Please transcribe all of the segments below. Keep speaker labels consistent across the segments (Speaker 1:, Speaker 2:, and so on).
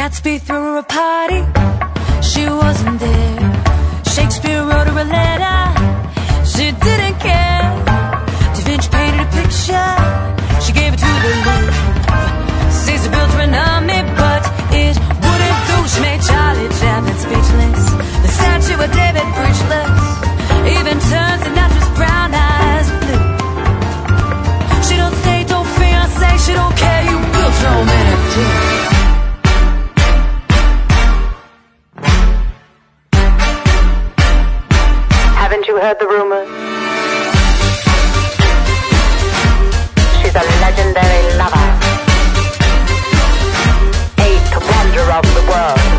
Speaker 1: Gatsby threw a party, she wasn't there. Shakespeare wrote her a letter, she didn't care. Da Vinci painted a picture, she gave it to the Louvre. Caesar built her an army, but it wouldn't do. She made Charlie Chaplin speechless, the statue of David breechless, even turns an actress brown eyes blue. She don't stay, don't fiancé, she don't care, you built your own mannequin.
Speaker 2: Haven't you heard the rumors? She's a legendary lover, eighth wonder of the world.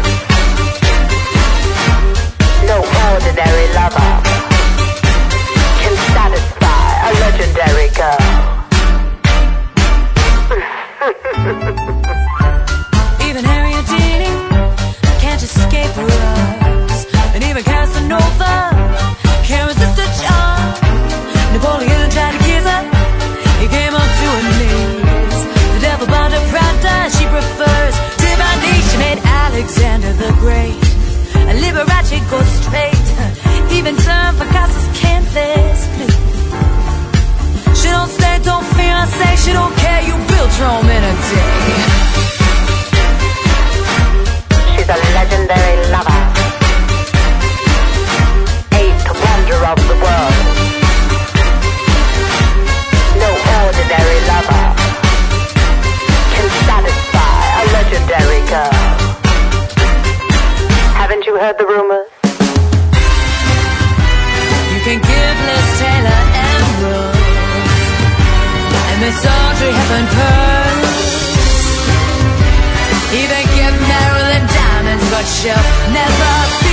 Speaker 2: No ordinary lover can satisfy a legendary girl.
Speaker 1: Even Harry Houdini can't escape her eyes, and even Casanova can't resist a charm. Napoleon tried to kiss her, he came up to her knees. The devil bound her Prada, she prefers Tiffany. She made Alexander the Great, a Liberace goes straight, even turned Picasso's canvas blue. She don't stay, don't fiancé, she don't care, you built Rome in a day.
Speaker 2: She's a legendary lover, eighth wonder of the world. No ordinary lover can satisfy a legendary girl. Haven't you heard the rumors?
Speaker 1: You can give Liz Taylor emeralds and Miss Audrey Hepburn pearls, even give Marilyn diamonds, but she'll never be